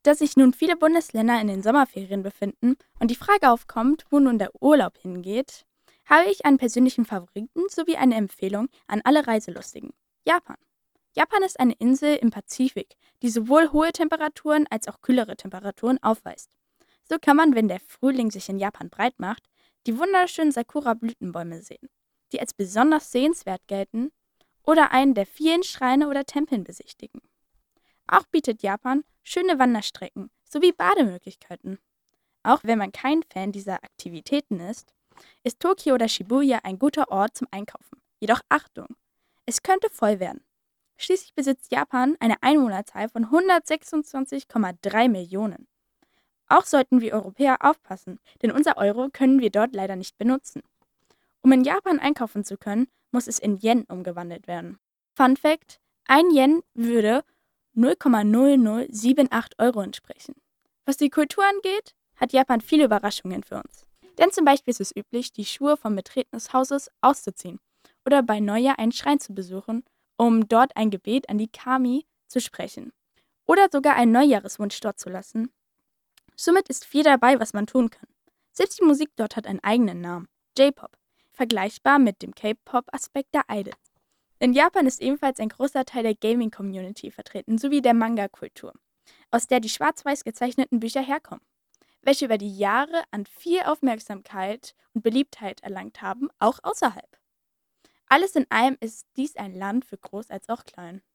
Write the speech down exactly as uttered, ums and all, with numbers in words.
Da sich nun viele Bundesländer in den Sommerferien befinden und die Frage aufkommt, wo nun der Urlaub hingeht, habe ich einen persönlichen Favoriten sowie eine Empfehlung an alle Reiselustigen: Japan. Japan ist eine Insel im Pazifik, die sowohl hohe Temperaturen als auch kühlere Temperaturen aufweist. So kann man, wenn der Frühling sich in Japan breit macht, die wunderschönen Sakura-Blütenbäume sehen, die als besonders sehenswert gelten, oder einen der vielen Schreine oder Tempeln besichtigen. Auch bietet Japan schöne Wanderstrecken sowie Bademöglichkeiten. Auch wenn man kein Fan dieser Aktivitäten ist, ist Tokio oder Shibuya ein guter Ort zum Einkaufen. Jedoch Achtung, es könnte voll werden. Schließlich besitzt Japan eine Einwohnerzahl von hundertsechsundzwanzig Komma drei Millionen. Auch sollten wir Europäer aufpassen, denn unser Euro können wir dort leider nicht benutzen. Um in Japan einkaufen zu können, muss es in Yen umgewandelt werden. Fun Fact: Ein Yen würde null Komma null null sieben acht Euro entsprechen. Was die Kultur angeht, hat Japan viele Überraschungen für uns. Denn zum Beispiel ist es üblich, die Schuhe vom Betreten des Hauses auszuziehen oder bei Neujahr einen Schrein zu besuchen, um dort ein Gebet an die Kami zu sprechen oder sogar einen Neujahreswunsch dort zu lassen. Somit ist viel dabei, was man tun kann. Selbst die Musik dort hat einen eigenen Namen: J-Pop, vergleichbar mit dem K-Pop-Aspekt der Idols. In Japan ist ebenfalls ein großer Teil der Gaming-Community vertreten, sowie der Manga-Kultur, aus der die schwarz-weiß gezeichneten Bücher herkommen, welche über die Jahre an viel Aufmerksamkeit und Beliebtheit erlangt haben, auch außerhalb. Alles in allem ist dies ein Land für groß als auch klein.